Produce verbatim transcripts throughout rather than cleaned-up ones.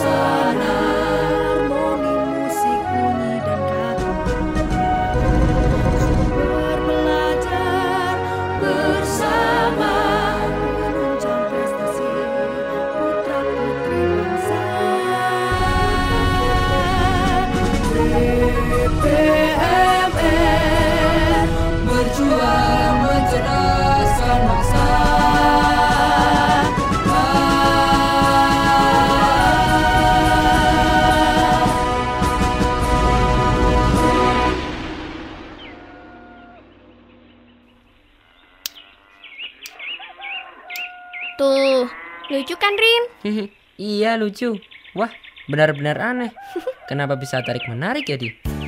suasana, harmoni musik bunyi dan kata. Super belajar bersama, menunjang prestasi putra putri bangsa. D P M R berjuang mencerdaskan bangsa. Tuh, lucu kan, Rin? Iya, lucu. Wah, benar-benar aneh. Kenapa bisa tarik-menarik ya, Di?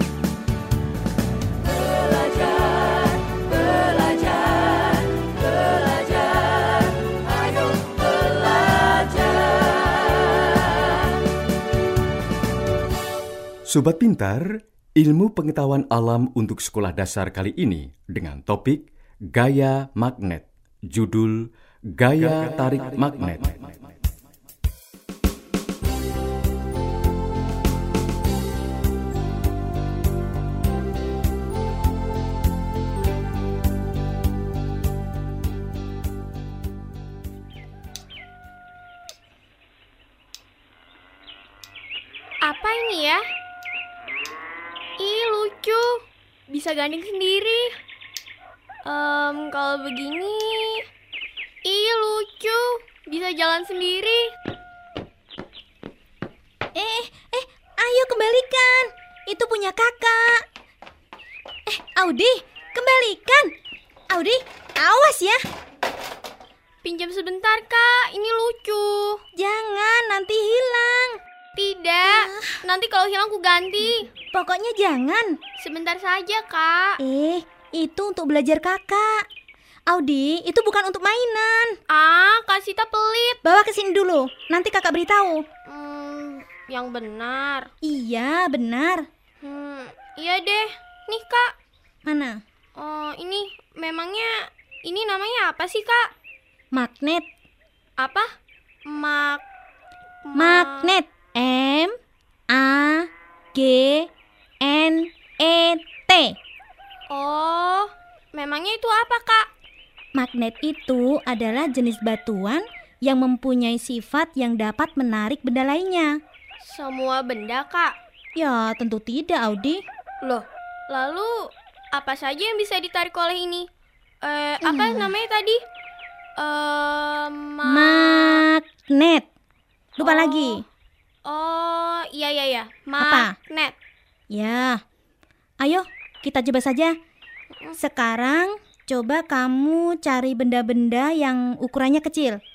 Belajar, belajar, belajar, ayo belajar. Sobat Pintar, ilmu pengetahuan alam untuk sekolah dasar kali ini dengan topik Gaya Magnet. Judul Gaya Tarik Magnet. Apa ini ya? Ih, lucu. Bisa gandeng sendiri. Em, kalau begini... Ih, lucu. Bisa jalan sendiri. Eh, eh, ayo kembalikan. Itu punya kakak. Eh, Audi, kembalikan. Audi, awas ya. Pinjam sebentar, Kak. Ini lucu. Jangan, nanti hilang. Tidak. Nanti kalau hilang aku ganti. Pokoknya jangan. Sebentar saja, Kak. Eh, itu untuk belajar kakak. Audi, itu bukan untuk mainan. Ah, Kak Sita pelit. Bawa ke sini dulu, nanti kakak beritahu. Hmm, yang benar. Iya, benar. Hmm, iya deh. Nih, Kak. Mana? Oh, ini memangnya ini namanya apa sih, Kak? Magnet. Apa? Mag ma- Magnet. M A G N E T. Oh, memangnya itu apa, Kak? Magnet itu adalah jenis batuan yang mempunyai sifat yang dapat menarik benda lainnya. Semua benda, Kak. Ya, tentu tidak, Audi. Loh, lalu apa saja yang bisa ditarik oleh ini? Eh, apa Hmm. namanya tadi? Eh, ma- Magnet. Lupa Oh. lagi. Oh, iya iya iya. Apa? Magnet. Ya. Ayo, kita coba saja. Sekarang coba kamu cari benda-benda yang ukurannya kecil.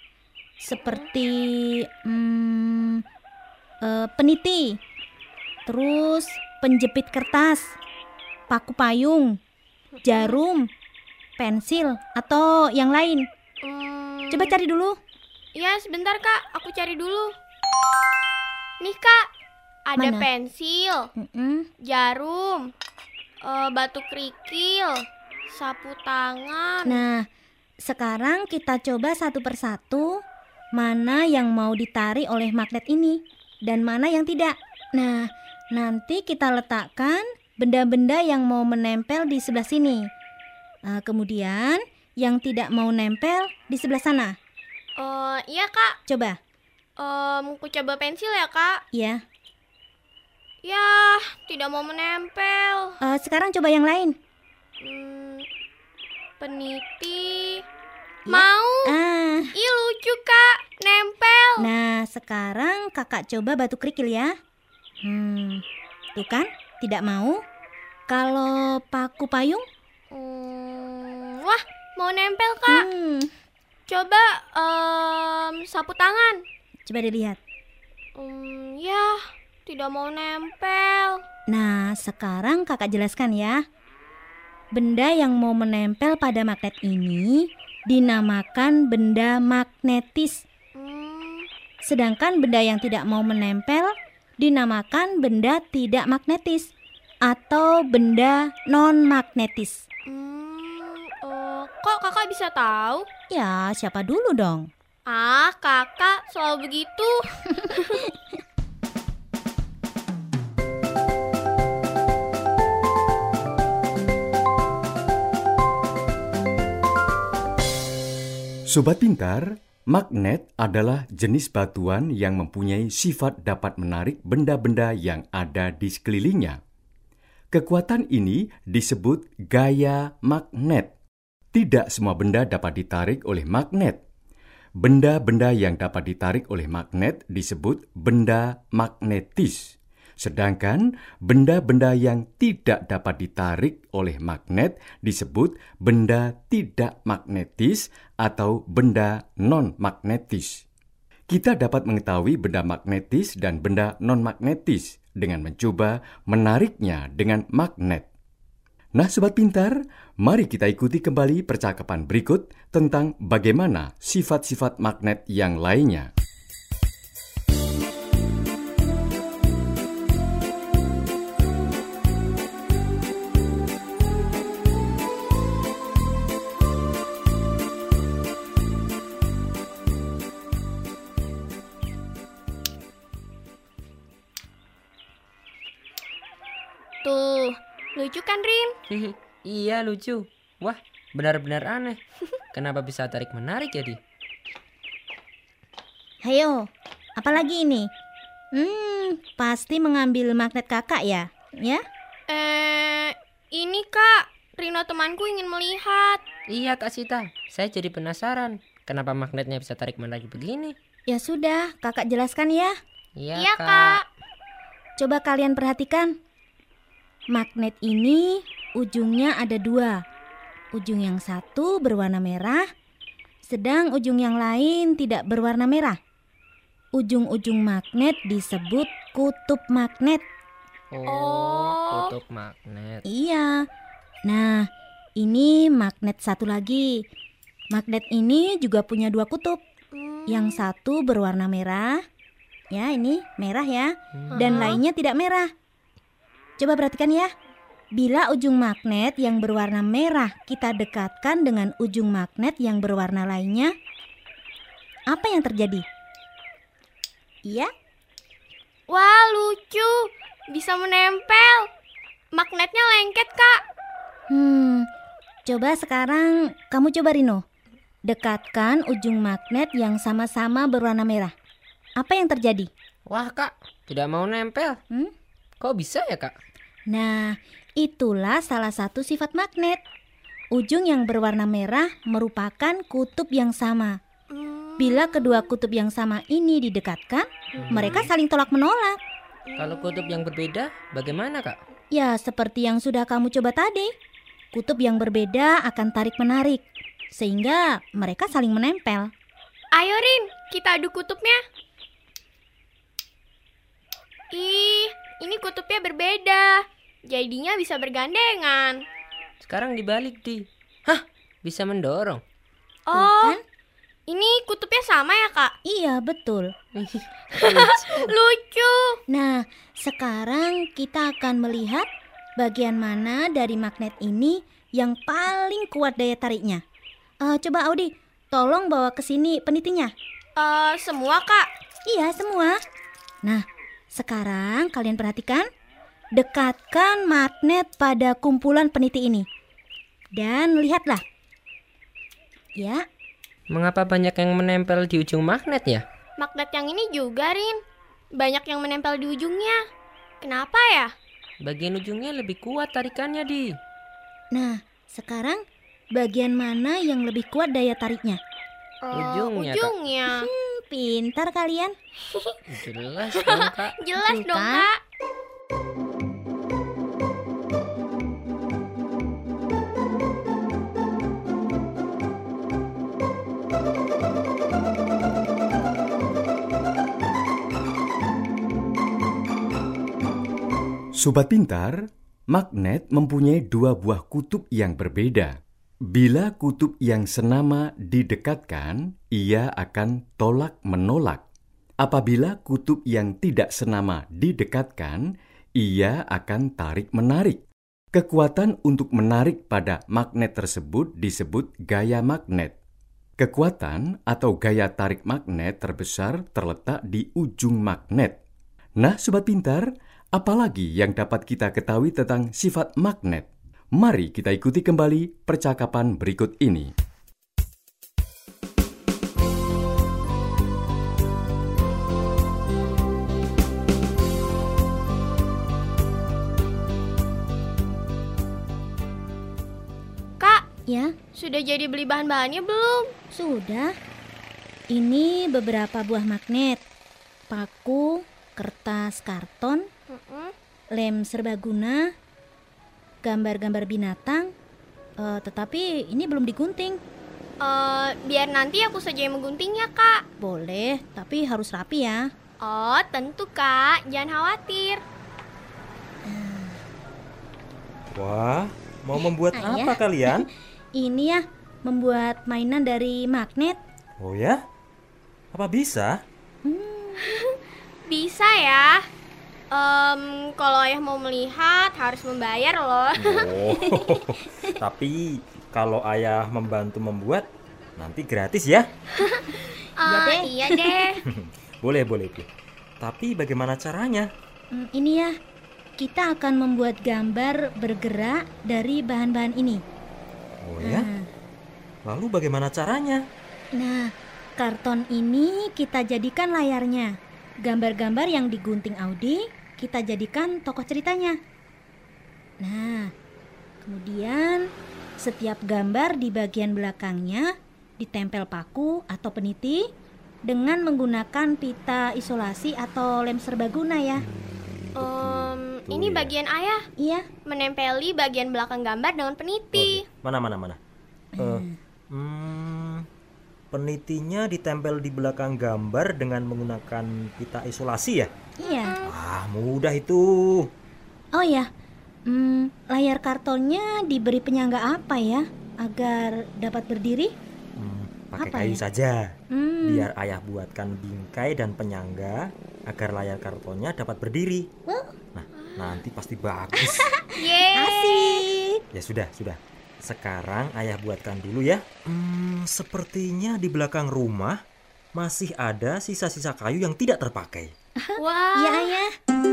Seperti hmm, eh, peniti. Terus penjepit kertas, paku payung, jarum, pensil, atau yang lain. Hmm, Coba cari dulu. Iya, sebentar, Kak. Aku cari dulu. Nih, Kak. Ada Mana? pensil, Mm-mm. jarum, eh, batu kerikil, sapu tangan. Nah, sekarang kita coba satu persatu mana yang mau ditarik oleh magnet ini dan mana yang tidak. Nah, nanti kita letakkan benda-benda yang mau menempel di sebelah sini. Nah, kemudian yang tidak mau nempel di sebelah sana. Eh, iya, Kak. Coba, Em, aku coba pensil ya, Kak. ya. Ya, tidak mau menempel. Eh, sekarang coba yang lain. Hmm, peniti. Ya. Mau. Ah, Ih, lucu, Kak. Nempel. nah sekarang kakak coba batu kerikil ya. Hmm, tuh kan, tidak mau. Kalau paku payung, Hmm, wah, mau nempel, Kak. hmm, Coba em, sapu tangan. coba dilihat. Hmm, ya, tidak mau nempel. Nah, sekarang kakak jelaskan ya. Benda yang mau menempel pada magnet ini dinamakan benda magnetis. Hmm, Sedangkan benda yang tidak mau menempel dinamakan benda tidak magnetis atau benda non-magnetis. hmm, eh, kok kakak bisa tahu? Ya, siapa dulu dong? Ah, kakak selalu begitu. Sobat Pintar, magnet adalah jenis batuan yang mempunyai sifat dapat menarik benda-benda yang ada di sekelilingnya. Kekuatan ini disebut gaya magnet. Tidak semua benda dapat ditarik oleh magnet. Benda-benda yang dapat ditarik oleh magnet disebut benda magnetis. Sedangkan benda-benda yang tidak dapat ditarik oleh magnet disebut benda tidak magnetis atau benda non-magnetis. Kita dapat mengetahui benda magnetis dan benda non-magnetis dengan mencoba menariknya dengan magnet. Nah, Sobat Pintar, mari kita ikuti kembali percakapan berikut tentang bagaimana sifat-sifat magnet yang lainnya. Tuh, lucu kan, Rin? Iya, lucu. Wah, benar-benar aneh. Kenapa bisa tarik-menarik jadi? Hayo, apalagi ini? Hmm, pasti mengambil magnet kakak ya? Ya? Eh, ini Kak, Rino temanku ingin melihat. Iya, Kak Sita. Saya jadi penasaran. Kenapa magnetnya bisa tarik-menarik begini? Ya sudah, kakak jelaskan ya. Iya, Iya, Kak. Kak. Coba kalian perhatikan. Magnet ini ujungnya ada dua. Ujung yang satu berwarna merah, sedang ujung yang lain tidak berwarna merah. Ujung-ujung magnet disebut kutub magnet. Oh, Oh. kutub magnet. Iya. Nah, ini magnet satu lagi. Magnet ini juga punya dua kutub. Hmm. Yang satu berwarna merah. Ya, ini merah ya. Hmm. Dan Hah? lainnya tidak merah. Coba perhatikan ya. Bila ujung magnet yang berwarna merah kita dekatkan dengan ujung magnet yang berwarna lainnya, apa yang terjadi? Iya? Wah, lucu. Bisa menempel. Magnetnya lengket, Kak. Hmm, coba sekarang kamu coba Rino. Dekatkan ujung magnet yang sama-sama berwarna merah. Apa yang terjadi? Wah, Kak, tidak mau nempel. Hmm? Kok bisa ya, Kak? Nah, itulah salah satu sifat magnet. Ujung yang berwarna merah merupakan kutub yang sama. Hmm. Bila kedua kutub yang sama ini didekatkan, mereka saling tolak-menolak. Kalau kutub yang berbeda, bagaimana, Kak? Ya, seperti yang sudah kamu coba tadi. Kutub yang berbeda akan tarik-menarik, sehingga mereka saling menempel. Ayo, Rin, kita adu kutubnya. Ih, ini kutubnya berbeda. Jadinya bisa bergandengan. Sekarang dibalik, Di. Hah, bisa mendorong. Oh, kan? ini kutubnya sama ya, Kak? Iya, betul. Lucu. Nah, sekarang kita akan melihat bagian mana dari magnet ini yang paling kuat daya tariknya. Eh, coba Audi, tolong bawa ke sini penitinya. Eh, semua, Kak. Iya, semua. Nah, sekarang kalian perhatikan. Dekatkan magnet pada kumpulan peniti ini. Dan lihatlah. Ya, Mengapa banyak yang menempel di ujung magnet ya? Magnet yang ini juga, Rin. Banyak yang menempel di ujungnya. Kenapa ya? Bagian ujungnya lebih kuat tarikannya, Di. nah sekarang bagian mana yang lebih kuat daya tariknya? Eh, Ujungnya, Kak. ujungnya. Hmm, pintar kalian. Jelas dong, Kak. Jelas Betul, dong, kan? Kak. Sobat Pintar, magnet mempunyai dua buah kutub yang berbeda. Bila kutub yang senama didekatkan, ia akan tolak-menolak. Apabila kutub yang tidak senama didekatkan, ia akan tarik-menarik. Kekuatan untuk menarik pada magnet tersebut disebut gaya magnet. Kekuatan atau gaya tarik magnet terbesar terletak di ujung magnet. Nah, Sobat Pintar, apalagi yang dapat kita ketahui tentang sifat magnet? Mari kita ikuti kembali percakapan berikut ini. Ya, Sudah jadi beli bahan-bahannya belum? sudah. Ini beberapa buah magnet, paku, kertas karton, Mm-mm. lem serbaguna, gambar-gambar binatang. Eh, tetapi ini belum digunting. Eh, biar nanti aku saja yang mengguntingnya, Kak. Boleh, tapi harus rapi ya. Oh, tentu, Kak. Jangan khawatir. Wah, mau membuat Ayah. apa kalian? Ini ya, membuat mainan dari magnet. Oh ya? Apa bisa? Bisa ya. Em, kalau ayah mau melihat harus membayar loh. Oh, tapi kalau ayah membantu membuat, nanti gratis ya? Eh, deh. iya deh. Boleh, boleh, Bu. Tapi bagaimana caranya? Hmm, ini ya, kita akan membuat gambar bergerak dari bahan-bahan ini. Oh ya? Nah, Lalu bagaimana caranya? Nah, karton ini kita jadikan layarnya. Gambar-gambar yang digunting Audi, kita jadikan tokoh ceritanya. Nah, kemudian setiap gambar di bagian belakangnya ditempel paku atau peniti dengan menggunakan pita isolasi atau lem serbaguna ya. Em, Gitu ini ya. bagian ayah Iya, menempeli bagian belakang gambar dengan peniti. Mana, mana, mana? Eh, hmm, penitinya ditempel di belakang gambar dengan menggunakan pita isolasi ya? iya. Ah, mudah itu. Oh ya, hmm, layar kartonnya diberi penyangga apa ya agar dapat berdiri? Hmm, pakai Apa kayu ya? saja. Hmm. Biar ayah buatkan bingkai dan penyangga agar layar kartonnya dapat berdiri. Nah, nanti pasti bagus. Yeay. Asik. Ya sudah, sudah. Sekarang ayah buatkan dulu ya. Hmm, sepertinya di belakang rumah masih ada sisa-sisa kayu yang tidak terpakai. Wah. Iya, Ayah.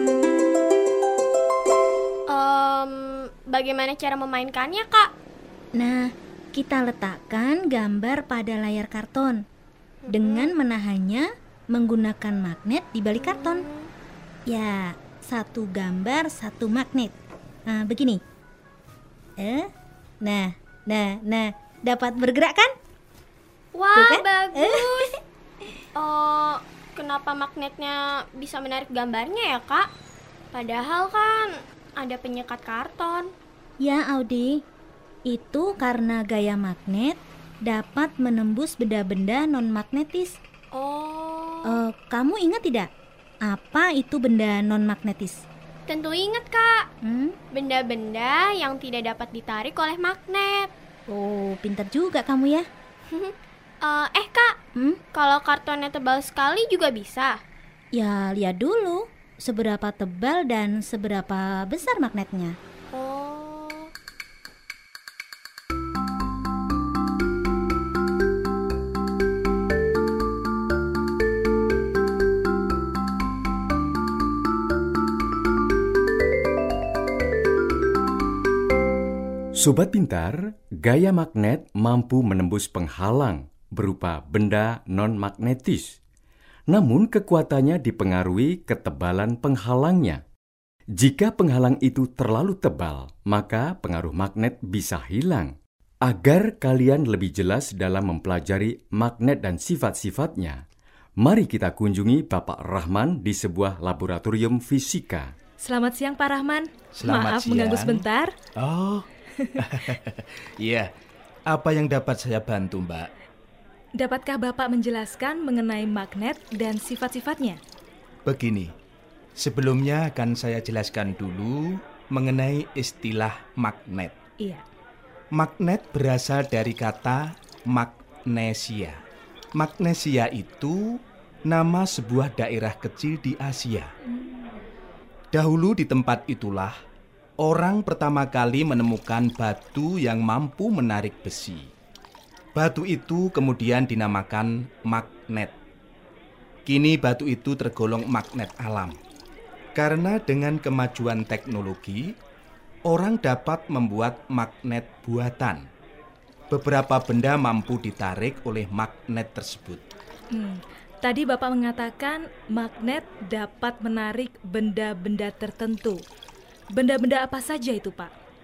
Em, bagaimana cara memainkannya, Kak? Nah, kita letakkan gambar pada layar karton dengan menahannya menggunakan magnet di balik karton. Ya, satu gambar, satu magnet. Nah, begini. Eh, nah, nah, nah, dapat bergerak kan? Wah, Tuh kan? bagus. Oh, kenapa magnetnya bisa menarik gambarnya ya, Kak? Padahal kan ada penyekat karton. Ya, Audi. Itu karena gaya magnet dapat menembus benda-benda non-magnetis. Oh, Eh, kamu ingat tidak? Apa itu benda non-magnetis? tentu ingat, Kak. Hmm? Benda-benda yang tidak dapat ditarik oleh magnet. Oh, pintar juga kamu ya. Eh, eh, Kak, Hmm? kalau kartonnya tebal sekali juga bisa. Ya, lihat dulu seberapa tebal dan seberapa besar magnetnya. Oh, Sobat pintar, gaya magnet mampu menembus penghalang berupa benda non-magnetis. Namun kekuatannya dipengaruhi ketebalan penghalangnya. Jika penghalang itu terlalu tebal, maka pengaruh magnet bisa hilang. Agar kalian lebih jelas dalam mempelajari magnet dan sifat-sifatnya, mari kita kunjungi Bapak Rahman di sebuah laboratorium fisika. Selamat siang Pak Rahman. Selamat Maaf mengganggu siang. sebentar. Oh, iya. Apa yang dapat saya bantu, Mbak? Dapatkah Bapak menjelaskan mengenai magnet dan sifat-sifatnya? Begini, sebelumnya akan saya jelaskan dulu mengenai istilah magnet. Iya. Magnet berasal dari kata magnesia. Magnesia itu nama sebuah daerah kecil di Asia. Dahulu di tempat itulah orang pertama kali menemukan batu yang mampu menarik besi. Batu itu kemudian dinamakan magnet. Kini batu itu tergolong magnet alam. Karena dengan kemajuan teknologi, orang dapat membuat magnet buatan. Beberapa benda mampu ditarik oleh magnet tersebut. Hmm, Tadi Bapak mengatakan magnet dapat menarik benda-benda tertentu. Benda-benda apa saja itu, Pak?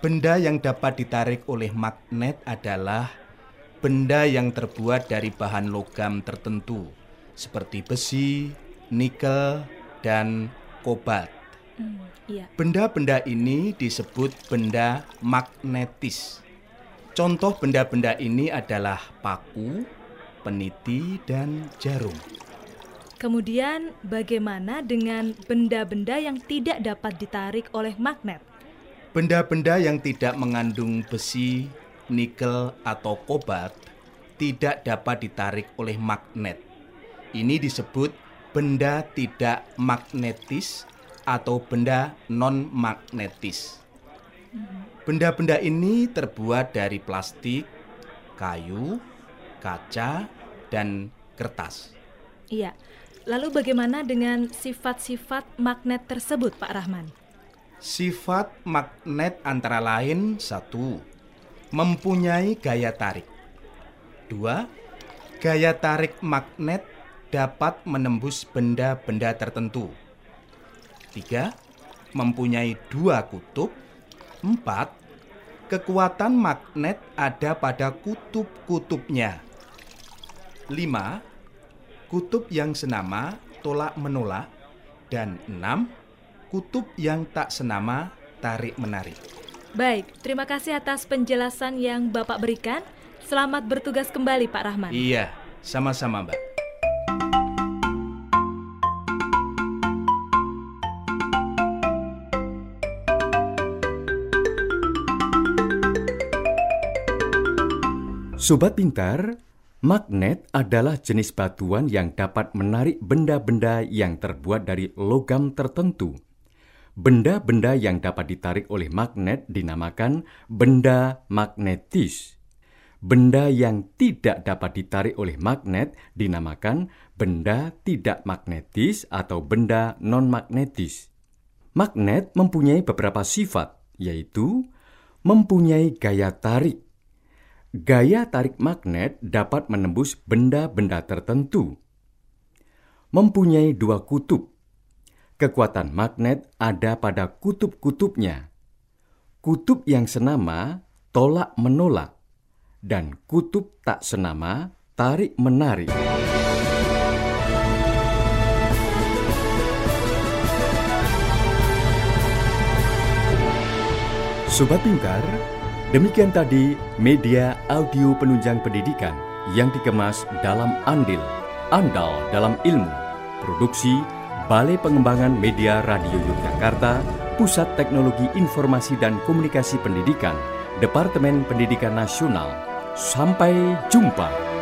Benda yang dapat ditarik oleh magnet adalah benda yang terbuat dari bahan logam tertentu, seperti besi, nikel, dan kobalt. Hmm, iya. Benda-benda ini disebut benda magnetis. Contoh benda-benda ini adalah paku, peniti, dan jarum. Kemudian bagaimana dengan benda-benda yang tidak dapat ditarik oleh magnet? Benda-benda yang tidak mengandung besi, nikel, atau kobalt tidak dapat ditarik oleh magnet. Ini disebut benda tidak magnetis atau benda non-magnetis. Benda-benda ini terbuat dari plastik, kayu, kaca, dan kertas. Iya. Lalu bagaimana dengan sifat-sifat magnet tersebut, Pak Rahman? Sifat magnet antara lain satu, mempunyai gaya tarik. Dua, gaya tarik magnet dapat menembus benda-benda tertentu. Tiga, mempunyai dua kutub. Empat, kekuatan magnet ada pada kutub-kutubnya. Lima, kutub yang senama tolak-menolak. Dan enam, kutub yang tak senama tarik-menarik. Baik, terima kasih atas penjelasan yang Bapak berikan. Selamat bertugas kembali, Pak Rahman. Iya, sama-sama, Mbak. Sobat Pintar, magnet adalah jenis batuan yang dapat menarik benda-benda yang terbuat dari logam tertentu. Benda-benda yang dapat ditarik oleh magnet dinamakan benda magnetis. Benda yang tidak dapat ditarik oleh magnet dinamakan benda tidak magnetis atau benda non-magnetis. Magnet mempunyai beberapa sifat, yaitu mempunyai gaya tarik. Gaya tarik magnet dapat menembus benda-benda tertentu. Mempunyai dua kutub. Kekuatan magnet ada pada kutub-kutubnya. Kutub yang senama tolak-menolak, dan kutub tak senama tarik-menarik. Sobat Pintar, demikian tadi media audio penunjang pendidikan yang dikemas dalam andil, andal dalam ilmu. Produksi Balai Pengembangan Media Radio Yogyakarta, Pusat Teknologi Informasi dan Komunikasi Pendidikan, Departemen Pendidikan Nasional. Sampai jumpa.